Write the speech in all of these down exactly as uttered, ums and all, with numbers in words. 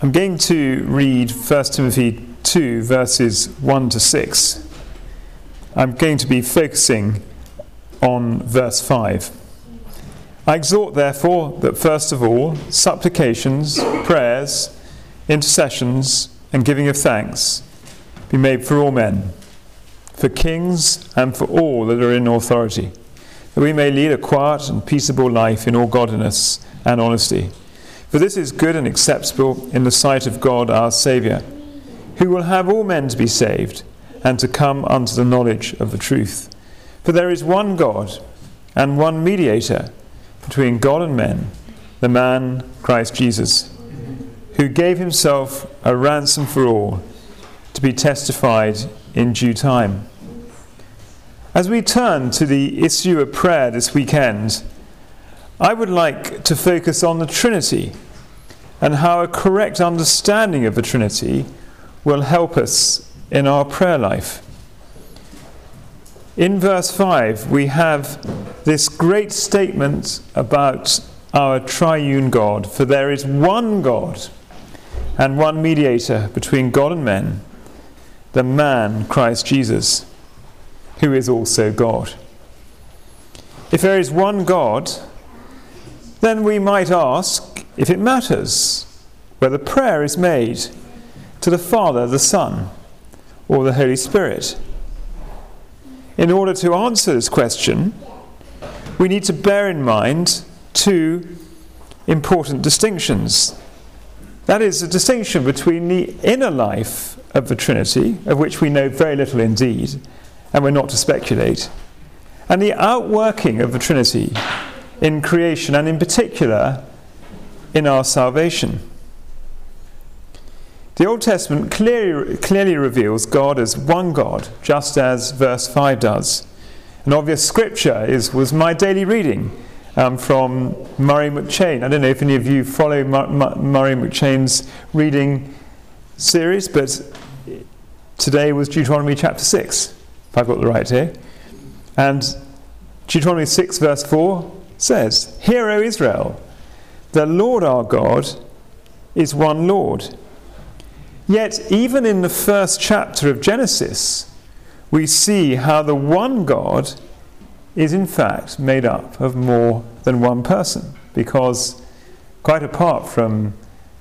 I'm going to read First Timothy two, verses one to six. I'm going to be focusing on verse five. I exhort, therefore, that first of all, supplications, prayers, intercessions, and giving of thanks be made for all men, for kings and for all that are in authority, that we may lead a quiet and peaceable life in all godliness and honesty. For this is good and acceptable in the sight of God our Saviour, who will have all men to be saved and to come unto the knowledge of the truth. For there is one God and one mediator between God and men, the man Christ Jesus, who gave himself a ransom for all, to be testified in due time. As we turn to the issue of prayer this weekend, I would like to focus on the Trinity and how a correct understanding of the Trinity will help us in our prayer life. In verse five, we have this great statement about our triune God. For there is one God and one mediator between God and men, the man Christ Jesus, who is also God. If there is one God, then we might ask if it matters whether prayer is made to the Father, the Son, or the Holy Spirit. In order to answer this question, we need to bear in mind two important distinctions. That is, a distinction between the inner life of the Trinity, of which we know very little indeed, and we're not to speculate, and the outworking of the Trinity in creation, and in particular in our salvation. The Old Testament clearly, clearly reveals God as one God, just as verse five does. An obvious scripture is was my daily reading um, from Murray M'Cheyne. I don't know if any of you follow Mur- Mur- Murray M'Cheyne's reading series, but today was Deuteronomy chapter six, if I've got the right here. And Deuteronomy six verse four says, "Hear, O Israel, the Lord our God is one Lord." Yet even in the first chapter of Genesis, we see how the one God is in fact made up of more than one person, because quite apart from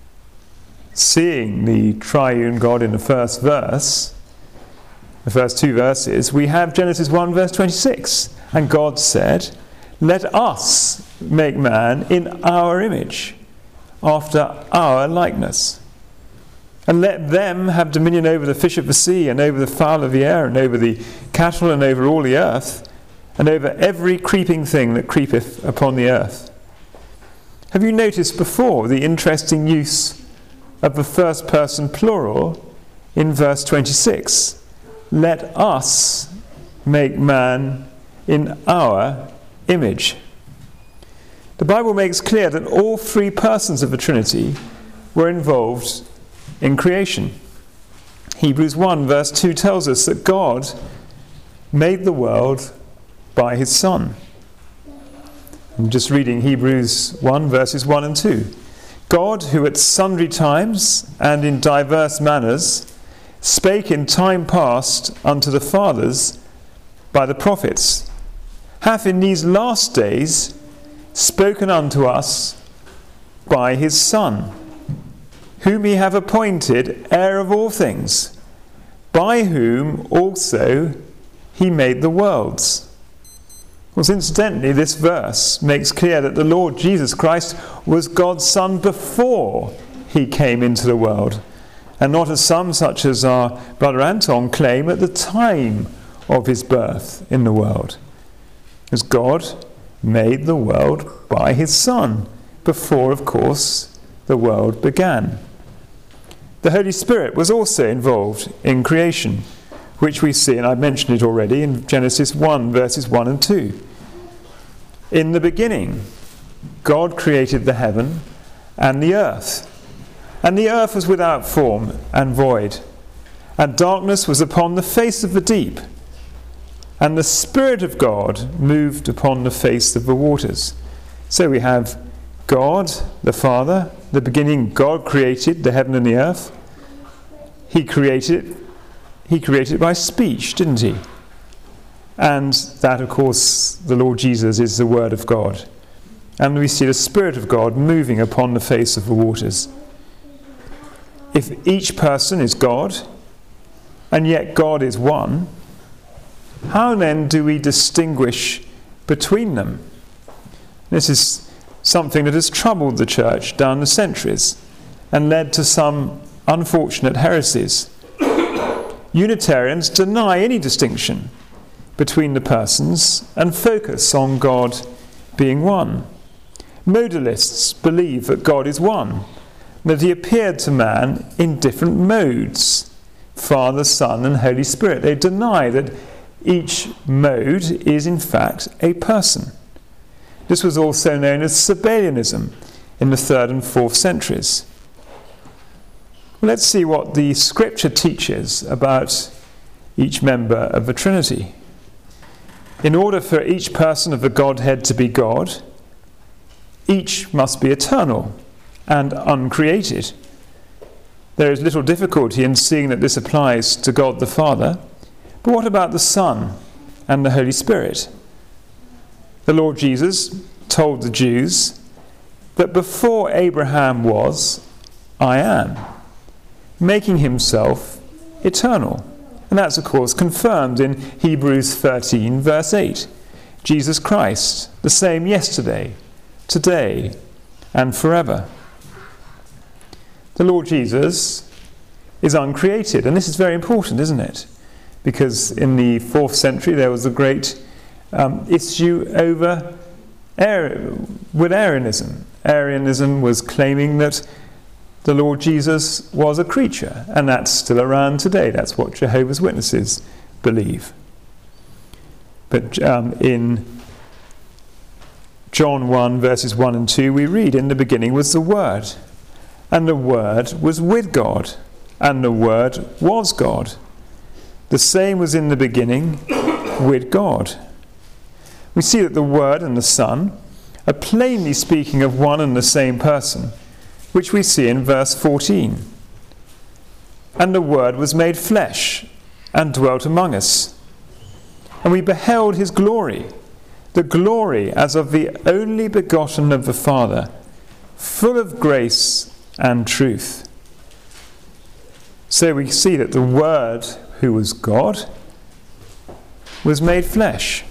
seeing the triune God in the first verse, the first two verses, we have Genesis one verse twenty-six, and God said, "Let us make man in our image, after our likeness. And let them have dominion over the fish of the sea, and over the fowl of the air, and over the cattle, and over all the earth, and over every creeping thing that creepeth upon the earth." Have you noticed before the interesting use of the first person plural in verse twenty-six? Let us make man in our image. The Bible makes clear that all three persons of the Trinity were involved in creation. Hebrews one verse two tells us that God made the world by his Son. I'm just reading Hebrews one verses one and two. "God, who at sundry times and in diverse manners spake in time past unto the fathers by the prophets, hath in these last days spoken unto us by his Son, whom he hath appointed heir of all things, by whom also he made the worlds." Well, incidentally, this verse makes clear that the Lord Jesus Christ was God's Son before he came into the world, and not as some, such as our brother Anton, claim at the time of his birth in the world. As God made the world by his Son, before, of course, the world began. The Holy Spirit was also involved in creation, which we see, and I mentioned it already, in Genesis one, verses one and two. "In the beginning, God created the heaven and the earth. And the earth was without form and void, and darkness was upon the face of the deep. And the Spirit of God moved upon the face of the waters." So we have God, the Father, the beginning, God created the heaven and the earth. He created, he created it by speech, didn't he? And that, of course, the Lord Jesus is the Word of God. And we see the Spirit of God moving upon the face of the waters. If each person is God, and yet God is one, how then do we distinguish between them? This is something that has troubled the church down the centuries and led to some unfortunate heresies. Unitarians deny any distinction between the persons and focus on God being one. Modalists believe that God is one, that he appeared to man in different modes, Father, Son, and Holy Spirit. They deny that each mode is in fact a person. This was also known as Sabellianism in the third and fourth centuries. Well, let's see what the Scripture teaches about each member of the Trinity. In order for each person of the Godhead to be God, each must be eternal and uncreated. There is little difficulty in seeing that this applies to God the Father, but what about the Son and the Holy Spirit? The Lord Jesus told the Jews that before Abraham was, I am, making himself eternal. And that's, of course, confirmed in Hebrews thirteen, verse eight. Jesus Christ, the same yesterday, today, and forever. The Lord Jesus is uncreated, and this is very important, isn't it? Because in the fourth century there was a great um, issue over Ari- with Arianism. Arianism was claiming that the Lord Jesus was a creature, and that's still around today. That's what Jehovah's Witnesses believe. But um, in John one, verses one and two, we read, in the beginning was the Word, and the Word was with God, and the Word was God. The same was in the beginning with God. We see that the Word and the Son are plainly speaking of one and the same person, which we see in verse fourteen. And the Word was made flesh and dwelt among us. And we beheld his glory, the glory as of the only begotten of the Father, full of grace and truth. So we see that the Word, who was God, was made flesh,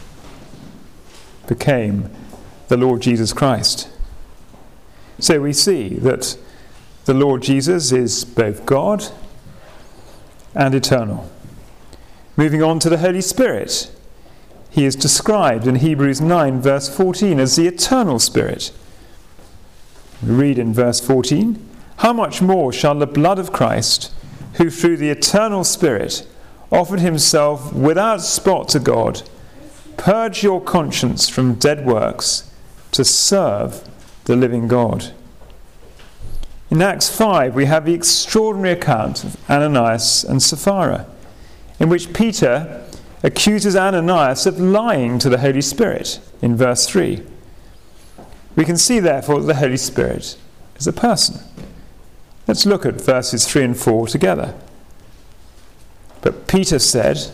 became the Lord Jesus Christ. So we see that the Lord Jesus is both God and eternal. Moving on to the Holy Spirit, he is described in Hebrews nine, verse fourteen, as the eternal Spirit. We read in verse fourteen, how much more shall the blood of Christ, who through the eternal Spirit offered himself without spot to God, purge your conscience from dead works to serve the living God. In Acts five, we have the extraordinary account of Ananias and Sapphira, in which Peter accuses Ananias of lying to the Holy Spirit in verse three. We can see, therefore, that the Holy Spirit is a person. Let's look at verses three and four together. But Peter said,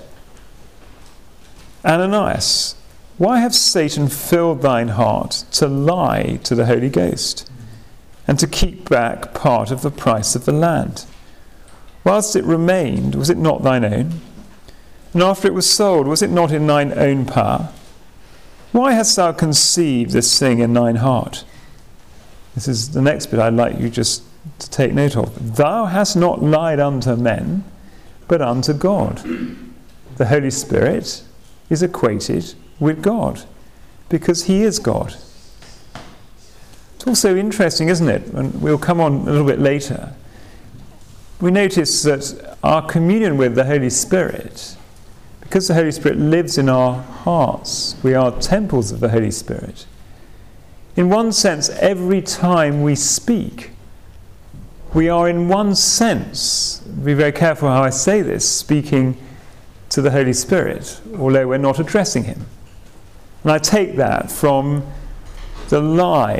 Ananias, why hath Satan filled thine heart to lie to the Holy Ghost, and to keep back part of the price of the land? Whilst it remained, was it not thine own? And after it was sold, was it not in thine own power? Why hast thou conceived this thing in thine heart? This is the next bit I'd like you just to take note of. Thou hast not lied unto men, but unto God. The Holy Spirit is equated with God, because he is God. It's also interesting, isn't it? And we'll come on a little bit later. We notice that our communion with the Holy Spirit, because the Holy Spirit lives in our hearts, we are temples of the Holy Spirit. In one sense, every time we speak, we are in one sense, be very careful how I say this, speaking to the Holy Spirit, although we're not addressing him. And I take that from the lie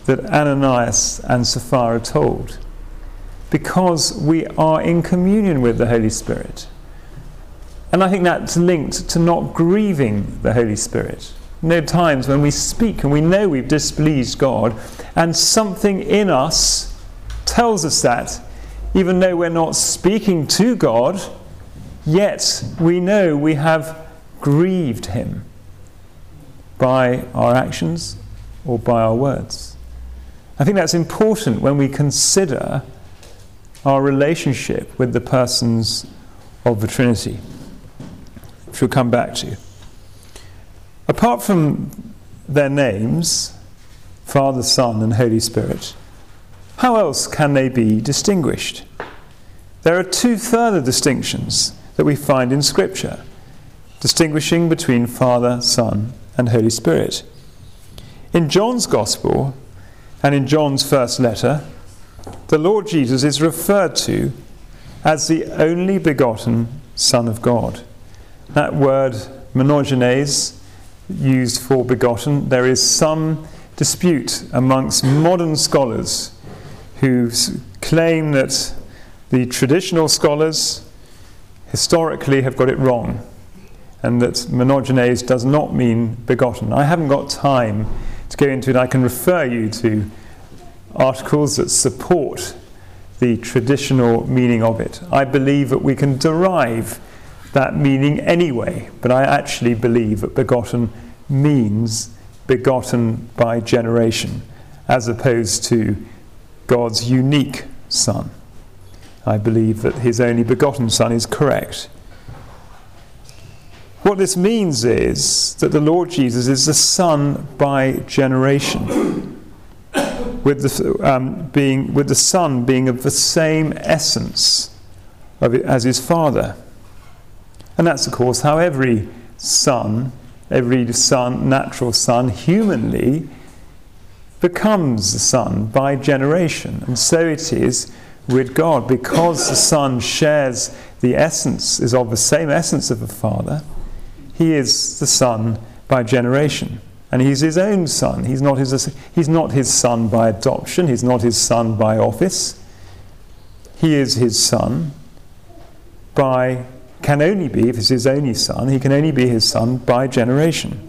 that Ananias and Sapphira told? Because we are in communion with the Holy Spirit. And I think that's linked to not grieving the Holy Spirit. There are times when we speak and we know we've displeased God, and something in us tells us that, even though we're not speaking to God, yet we know we have grieved him by our actions or by our words. I think that's important when we consider our relationship with the persons of the Trinity, which we'll come back to. Apart from their names, Father, Son, and Holy Spirit, how else can they be distinguished? There are two further distinctions that we find in Scripture, distinguishing between Father, Son, and Holy Spirit. In John's Gospel and in John's first letter, the Lord Jesus is referred to as the only begotten Son of God. That word, monogenes, used for begotten, there is some dispute amongst modern scholars who claim that the traditional scholars historically have got it wrong, and that monogenes does not mean begotten. I haven't got time to go into it. I can refer you to articles that support the traditional meaning of it. I believe that we can derive that meaning anyway, but I actually believe that begotten means begotten by generation, as opposed to God's unique Son. I believe that his only begotten Son is correct. What this means is that the Lord Jesus is the Son by generation, with the, um, being, with the Son being of the same essence of it as his Father. And that's, of course, how every son, every son, natural son, humanly, becomes the Son by generation. And so it is with God. Because the Son shares the essence, is of the same essence of the Father, he is the Son by generation. And he's his own Son. He's not his, he's not his Son by adoption. He's not his Son by office. He is his Son by, can only be, if it's his only Son, he can only be his Son by generation.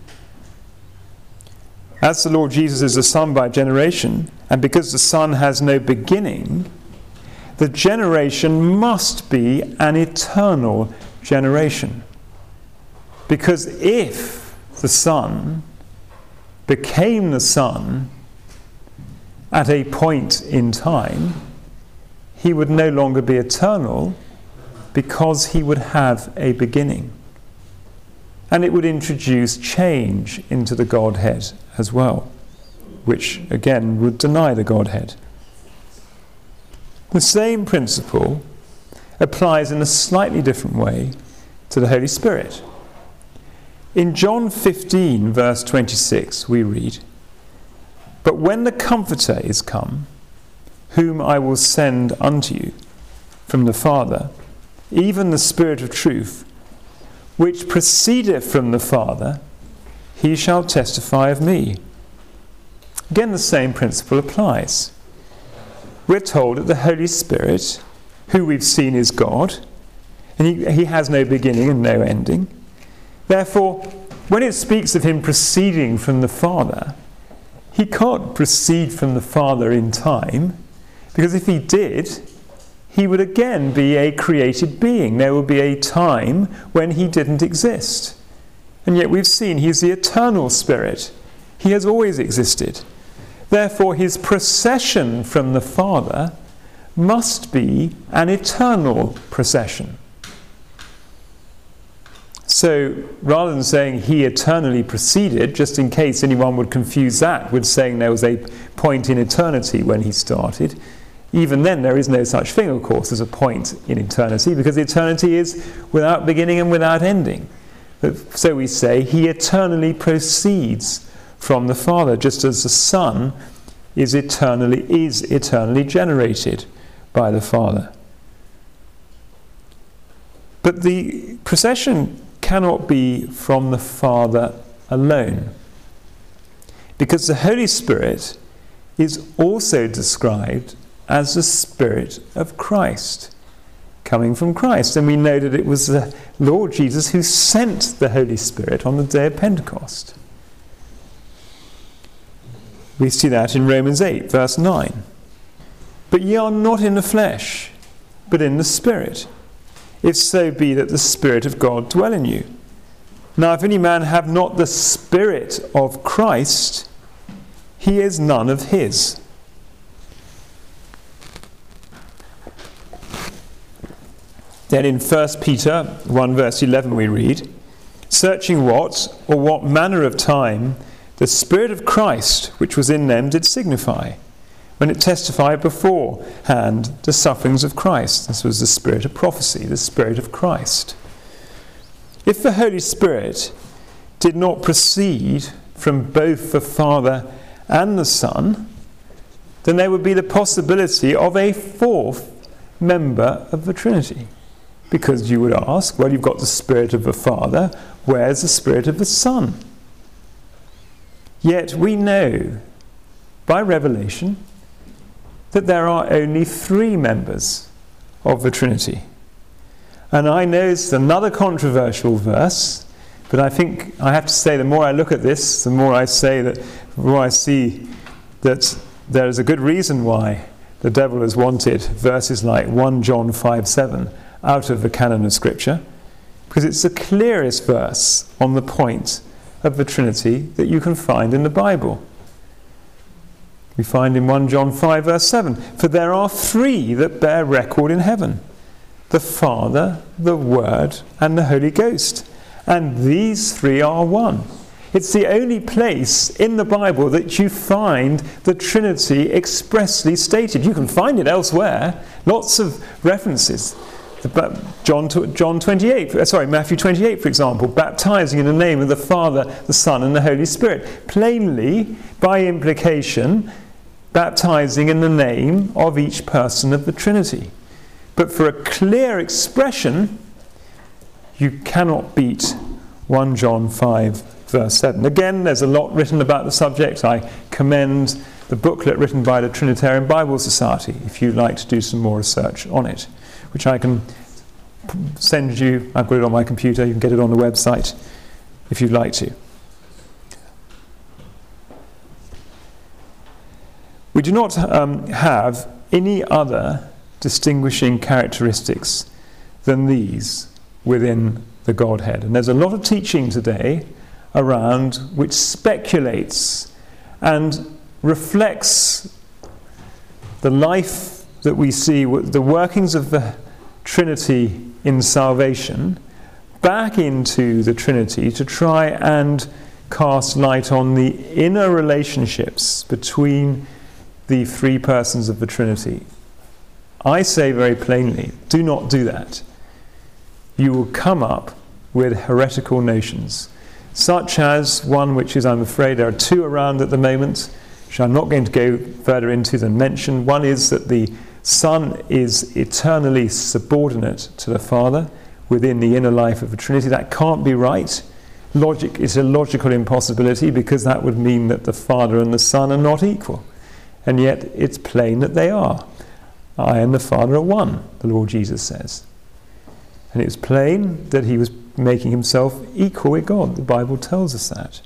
As the Lord Jesus is the Son by generation, and because the Son has no beginning, the generation must be an eternal generation. Because if the Son became the Son at a point in time, he would no longer be eternal, because he would have a beginning. And it would introduce change into the Godhead as well, which again would deny the Godhead. The same principle applies in a slightly different way to the Holy Spirit. In John fifteen, verse twenty-six, we read, "But when the Comforter is come, whom I will send unto you from the Father, even the Spirit of truth, which proceedeth from the Father, he shall testify of me." Again, the same principle applies. We're told that the Holy Spirit, who we've seen is God, and he, he has no beginning and no ending. Therefore, when it speaks of him proceeding from the Father, he can't proceed from the Father in time, because if he did, he would again be a created being. There would be a time when he didn't exist. And yet we've seen he's the eternal Spirit. He has always existed. Therefore, his procession from the Father must be an eternal procession. So, rather than saying he eternally proceeded, just in case anyone would confuse that with saying there was a point in eternity when he started, even then there is no such thing, of course, as a point in eternity, because eternity is without beginning and without ending. But, so we say he eternally proceeds from the Father, just as the Son is eternally is eternally generated by the Father. But the procession cannot be from the Father alone, because the Holy Spirit is also described as the Spirit of Christ, coming from Christ. And we know that it was the Lord Jesus who sent the Holy Spirit on the day of Pentecost. We see that in Romans eight, verse nine. But ye are not in the flesh, but in the Spirit, if so be that the Spirit of God dwell in you. Now if any man have not the Spirit of Christ, he is none of his. Then in First Peter one verse eleven we read, searching what or what manner of time the Spirit of Christ which was in them did signify, when it testified beforehand the sufferings of Christ. This was the spirit of prophecy, the Spirit of Christ. If the Holy Spirit did not proceed from both the Father and the Son, then there would be the possibility of a fourth member of the Trinity. Because you would ask, well, you've got the Spirit of the Father, where's the Spirit of the Son? Yet we know by revelation that there are only three members of the Trinity. And I know it's another controversial verse, but I think I have to say the more I look at this, the more I say that, the more I see that there is a good reason why the devil has wanted verses like First John five seven out of the canon of Scripture, because it's the clearest verse on the point of the Trinity that you can find in the Bible. We find in First John five verse seven, for there are three that bear record in heaven, the Father, the Word, and the Holy Ghost. And these three are one. It's the only place in the Bible that you find the Trinity expressly stated. You can find it elsewhere, lots of references. John, John twenty-eight, sorry, Matthew twenty-eight, for example, baptizing in the name of the Father, the Son, and the Holy Spirit. Plainly, by implication, baptizing in the name of each person of the Trinity. But for a clear expression, you cannot beat First John five verse seven. Again, there's a lot written about the subject. I commend the booklet written by the Trinitarian Bible Society if you'd like to do some more research on it, which I can send you. I've got it on my computer. You can get it on the website if you'd like to. We do not um, have any other distinguishing characteristics than these within the Godhead. And there's a lot of teaching today around which speculates and reflects the life that we see, the workings of the Trinity in salvation, back into the Trinity to try and cast light on the inner relationships between the three persons of the Trinity. I say very plainly, do not do that. You will come up with heretical notions, such as one which is, I'm afraid, there are two around at the moment, which I'm not going to go further into than mention. One is that the Son is eternally subordinate to the Father within the inner life of the Trinity. That can't be right. Logic is a logical impossibility, because that would mean that the Father and the Son are not equal. And yet it's plain that they are. I and the Father are one, the Lord Jesus says. And it's plain that he was making himself equal with God. The Bible tells us that.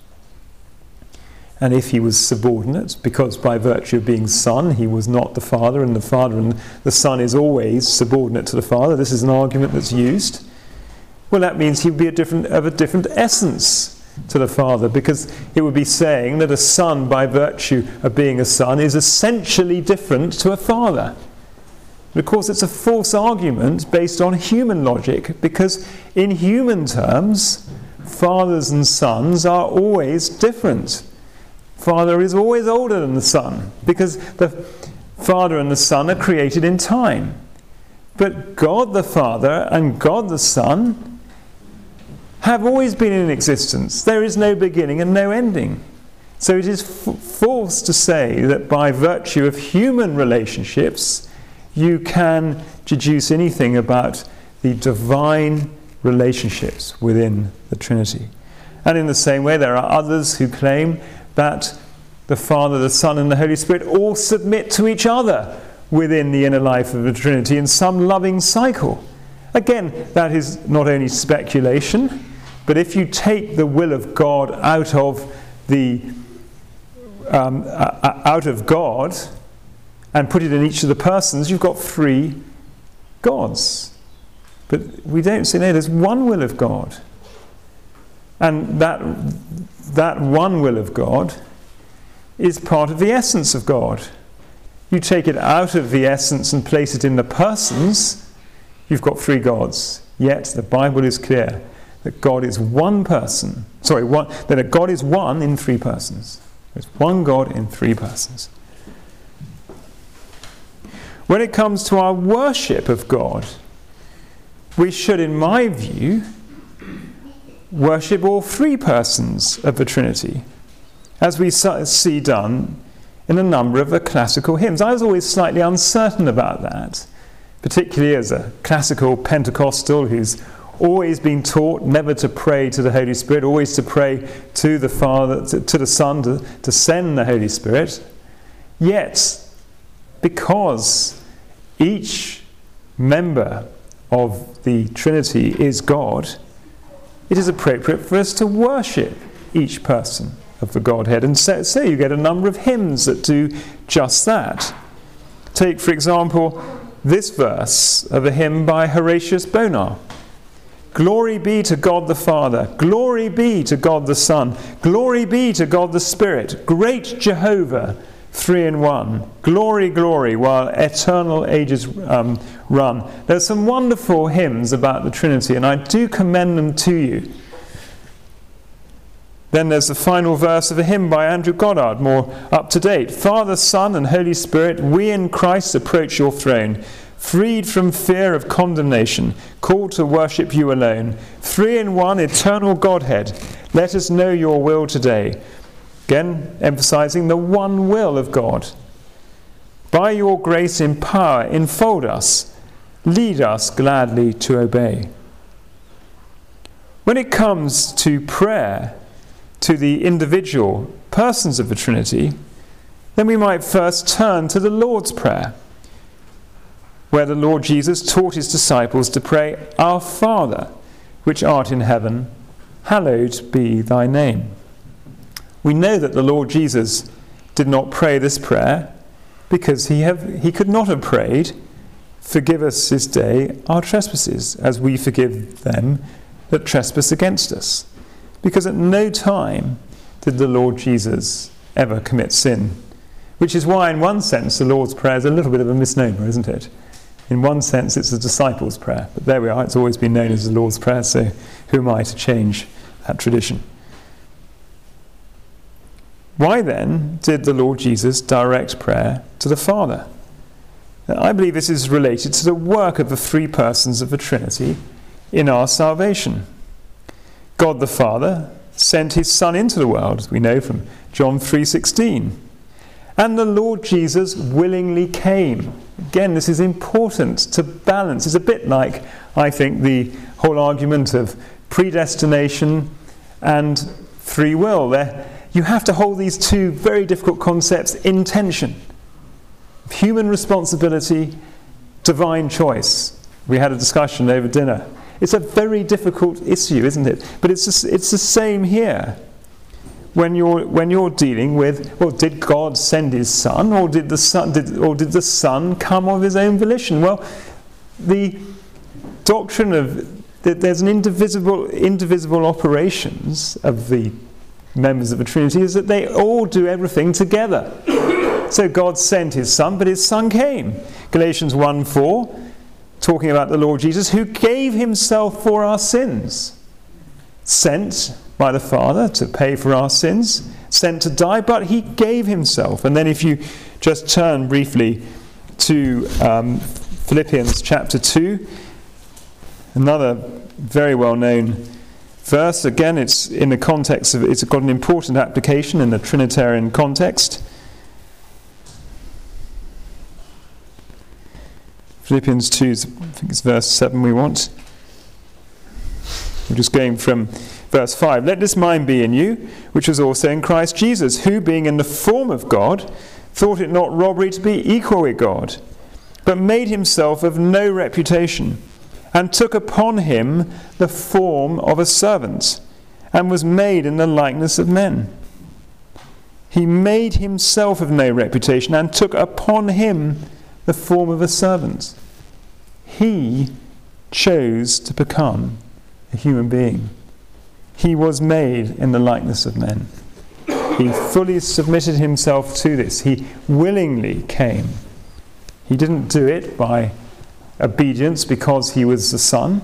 And if he was subordinate, because by virtue of being Son, he was not the Father, and the Father and the Son is always subordinate to the Father, this is an argument that's used, well, that means he would be a different, of a different essence to the Father, because it would be saying that a Son, by virtue of being a Son, is essentially different to a Father. But of course, it's a false argument based on human logic, because in human terms, fathers and sons are always different. Father is always older than the Son, because the Father and the Son are created in time. But God the Father and God the Son have always been in existence. There is no beginning and no ending. So it is f- false to say that by virtue of human relationships, you can deduce anything about the divine relationships within the Trinity. And in the same way, there are others who claim that the Father, the Son, and the Holy Spirit all submit to each other within the inner life of the Trinity in some loving cycle. Again, that is not only speculation, but if you take the will of God out of the um, uh, out of God and put it in each of the persons, you've got three gods. But we don't say, no, there's one will of God. And that, that one will of God is part of the essence of God. You take it out of the essence and place it in the persons, you've got three gods. Yet the Bible is clear that God is one person. Sorry, one, that a God is one in three persons. There's one God in three persons. When it comes to our worship of God, we should, in my view, worship all three persons of the Trinity, as we see done in a number of the classical hymns. I was always slightly uncertain about that, particularly as a classical Pentecostal who's always been taught never to pray to the Holy Spirit, always to pray to the Father, to, to the Son, to, to send the Holy Spirit. Yet, because each member of the Trinity is God, it is appropriate for us to worship each person of the Godhead. And so, so you get a number of hymns that do just that. Take, for example, this verse of a hymn by Horatius Bonar. Glory be to God the Father, glory be to God the Son, glory be to God the Spirit, great Jehovah, three in one. Glory, glory, while eternal ages um, run. There's some wonderful hymns about the Trinity, and I do commend them to you. Then there's the final verse of a hymn by Andrew Goddard, more up to date. Father, Son, and Holy Spirit, we in Christ approach your throne, freed from fear of condemnation, called to worship you alone. Three in one, eternal Godhead, let us know your will today. Again, emphasizing the one will of God. By your grace in power, enfold us, lead us gladly to obey. When it comes to prayer, to the individual persons of the Trinity, then we might first turn to the Lord's Prayer, where the Lord Jesus taught his disciples to pray, Our Father, which art in heaven, hallowed be thy name. We know that the Lord Jesus did not pray this prayer because he, have, he could not have prayed, forgive us this day our trespasses, as we forgive them that trespass against us. Because at no time did the Lord Jesus ever commit sin. Which is why, in one sense, the Lord's Prayer is a little bit of a misnomer, isn't it? In one sense, it's the disciples' prayer. But there we are, it's always been known as the Lord's Prayer, so who am I to change that tradition? Why then did the Lord Jesus direct prayer to the Father? Now, I believe this is related to the work of the three persons of the Trinity in our salvation. God the Father sent his Son into the world, as we know from John three sixteen. And the Lord Jesus willingly came. Again, this is important to balance. It's a bit like, I think, the whole argument of predestination and free will. There, you have to hold these two very difficult concepts in tension. Human responsibility, divine choice. We had a discussion over dinner. It's a very difficult issue, isn't it? But it's just, it's the same here. When you're when you're dealing with, well, did God send his Son, or did the Son did or did the Son come of his own volition? Well, the doctrine of that there's an indivisible indivisible operations of the members of the Trinity is that they all do everything together. So God sent his Son, but his Son came. Galatians one four, talking about the Lord Jesus, who gave himself for our sins. Sent by the Father to pay for our sins, sent to die, but he gave himself. And then if you just turn briefly to um, Philippians chapter two, another very well-known verse. Again, it's in the context of, it's got an important application in the Trinitarian context. Philippians two, I think it's verse seven we want. We're just going from Verse five, let this mind be in you, which was also in Christ Jesus, who being in the form of God, thought it not robbery to be equal with God, but made himself of no reputation, and took upon him the form of a servant, and was made in the likeness of men. He made himself of no reputation, and took upon him the form of a servant. He chose to become a human being. He was made in the likeness of men. He fully submitted himself to this. He willingly came. He didn't do it by obedience because he was the Son.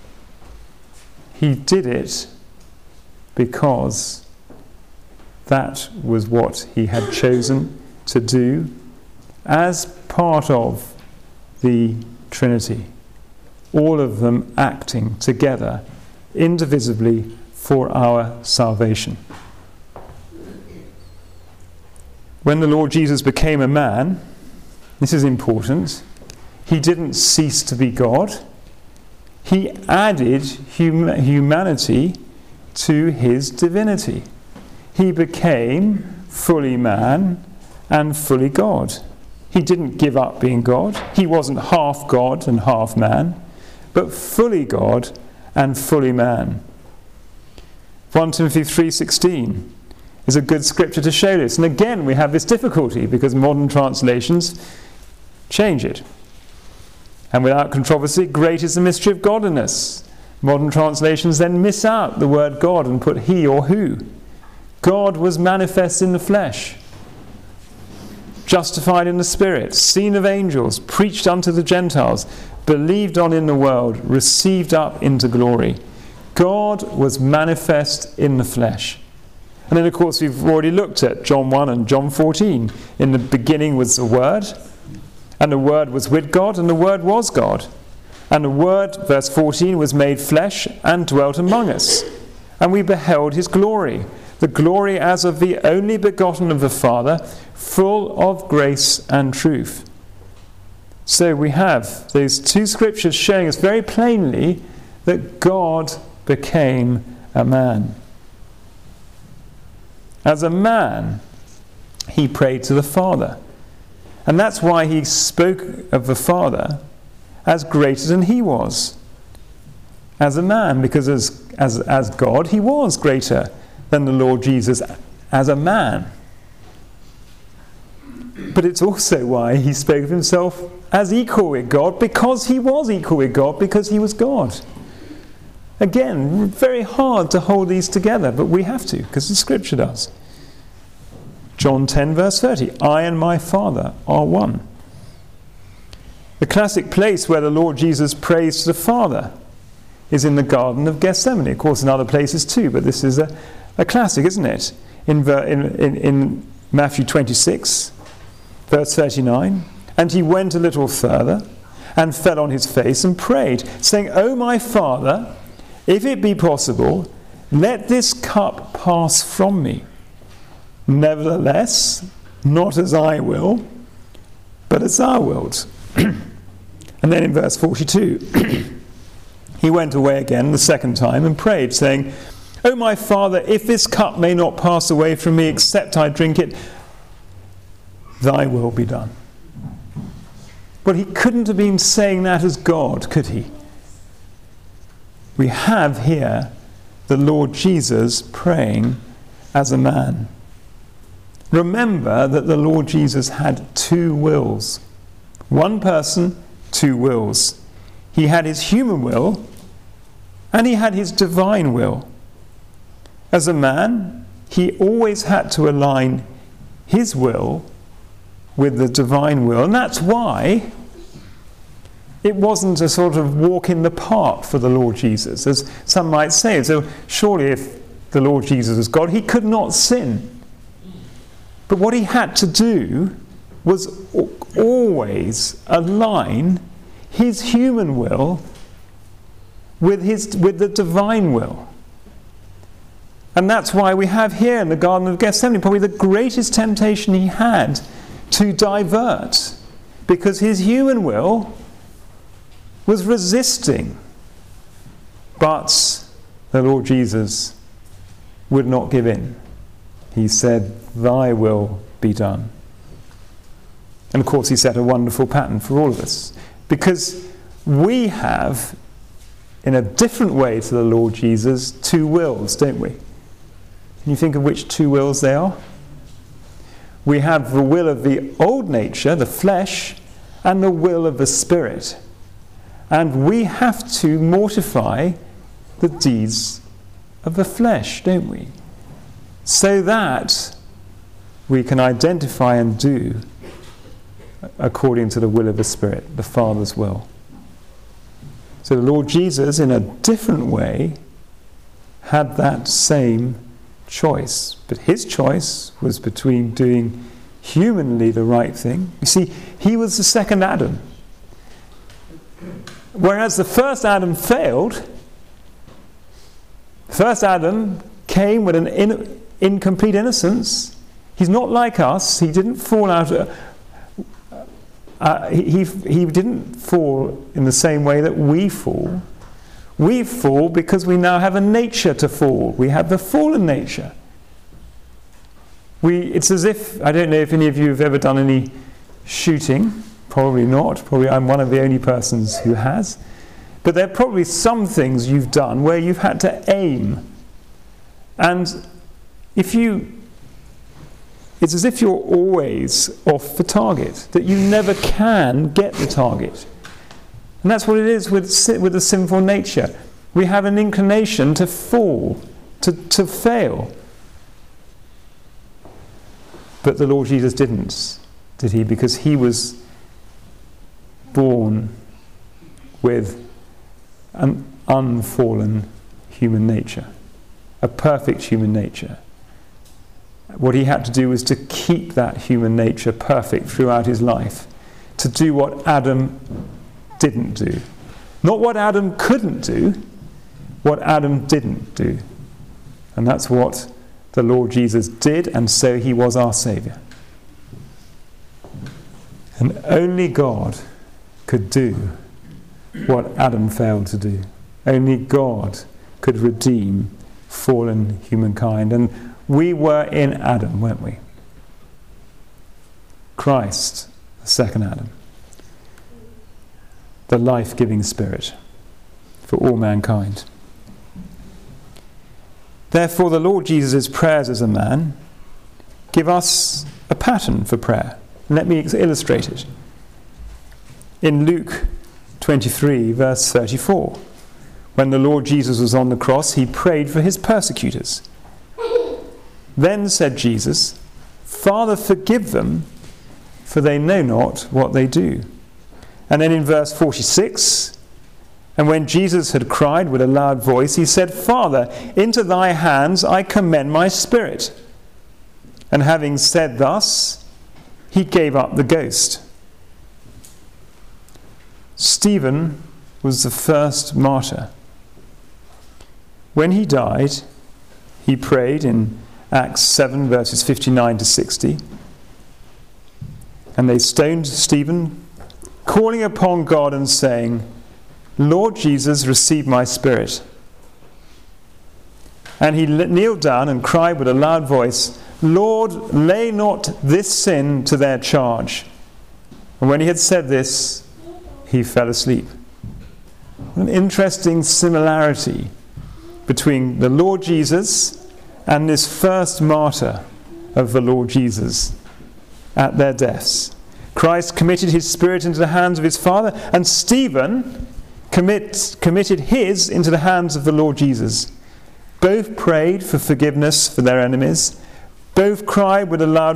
He did it because that was what he had chosen to do as part of the Trinity. All of them acting together, indivisibly, for our salvation. When the Lord Jesus became a man, this is important, he didn't cease to be God. He added hum- humanity to his divinity. He became fully man and fully God. He didn't give up being God. He wasn't half God and half man, but fully God and fully man. First Timothy three sixteen is a good scripture to show this. And again, we have this difficulty because modern translations change it. And without controversy, great is the mystery of godliness. Modern translations then miss out the word God and put he or who. God was manifest in the flesh, justified in the Spirit, seen of angels, preached unto the Gentiles, believed on in the world, received up into glory. God was manifest in the flesh. And then, of course, we've already looked at John one and John fourteen. In the beginning was the Word, and the Word was with God, and the Word was God. And the Word, verse fourteen, was made flesh and dwelt among us. And we beheld his glory, the glory as of the only begotten of the Father, full of grace and truth. So we have those two scriptures showing us very plainly that God became a man. As a man, he prayed to the Father. And that's why he spoke of the Father as greater than he was. As a man, because as, as, as God, he was greater than the Lord Jesus as a man. But it's also why he spoke of himself as equal with God, because he was equal with God, because he was God. Again, very hard to hold these together, but we have to, because the scripture does. John ten verse thirty, I and my Father are one. The classic place where the Lord Jesus prays to the Father is in the Garden of Gethsemane. Of course, in other places too, but this is a, a classic, isn't it? In, in, in, in Matthew twenty-six, verse thirty-nine, and he went a little further and fell on his face and prayed, saying, O my Father, if it be possible, let this cup pass from me. Nevertheless, not as I will, but as thou wilt. And then in verse forty-two, he went away again the second time and prayed, saying, O my Father, if this cup may not pass away from me except I drink it, thy will be done. But he couldn't have been saying that as God, could he? We have here the Lord Jesus praying as a man. Remember that the Lord Jesus had two wills. One person, two wills. He had his human will and he had his divine will. As a man, he always had to align his will with the divine will. And that's why it wasn't a sort of walk in the park for the Lord Jesus, as some might say. So surely if the Lord Jesus was God, he could not sin. But what he had to do was always align his human will with his with the divine will. And that's why we have here in the Garden of Gethsemane probably the greatest temptation he had to divert, because his human will was resisting. But the Lord Jesus would not give in. He said, "Thy will be done." And of course he set a wonderful pattern for all of us, because we have, in a different way to the Lord Jesus, two wills, don't we? Can you think of which two wills they are? We have the will of the old nature, the flesh, and the will of the Spirit. And we have to mortify the deeds of the flesh, don't we? So that we can identify and do according to the will of the Spirit, the Father's will. So the Lord Jesus, in a different way, had that same choice. But his choice was between doing humanly the right thing. You see, he was the second Adam. Whereas the first Adam failed, the first Adam came with an in, incomplete innocence. He's not like us. He didn't fall out of... Uh, he, he didn't fall in the same way that we fall. We fall because we now have a nature to fall. We have the fallen nature. We, it's as if, I don't know if any of you have ever done any shooting. Probably not. Probably I'm one of the only persons who has. But there are probably some things you've done where you've had to aim. And if you... It's as if you're always off the target, that you never can get the target. And that's what it is with, with the sinful nature. We have an inclination to fall, to, to fail. But the Lord Jesus didn't, did he? Because he was born with an unfallen human nature, a perfect human nature. What he had to do was to keep that human nature perfect throughout his life, to do what Adam didn't do. Not what Adam couldn't do, what Adam didn't do. And that's what the Lord Jesus did, and so he was our Saviour. And only God could do what Adam failed to do. Only God could redeem fallen humankind. And we were in Adam, weren't we? Christ, the second Adam. The life-giving Spirit for all mankind. Therefore, the Lord Jesus' prayers as a man give us a pattern for prayer. Let me illustrate it. In Luke twenty-three, verse thirty-four, when the Lord Jesus was on the cross, he prayed for his persecutors. Then said Jesus, "Father, forgive them, for they know not what they do." And then in verse forty-six, and when Jesus had cried with a loud voice, he said, "Father, into thy hands I commend my spirit." And having said thus, he gave up the ghost. Stephen was the first martyr. When he died, he prayed in Acts seven, verses fifty-nine to sixty. And they stoned Stephen, calling upon God and saying, "Lord Jesus, receive my spirit." And he kneeled down and cried with a loud voice, "Lord, lay not this sin to their charge." And when he had said this, he fell asleep. An interesting similarity between the Lord Jesus and this first martyr of the Lord Jesus at their deaths. Christ committed his spirit into the hands of his Father, and Stephen commit, committed his into the hands of the Lord Jesus. Both prayed for forgiveness for their enemies. Both cried with a loud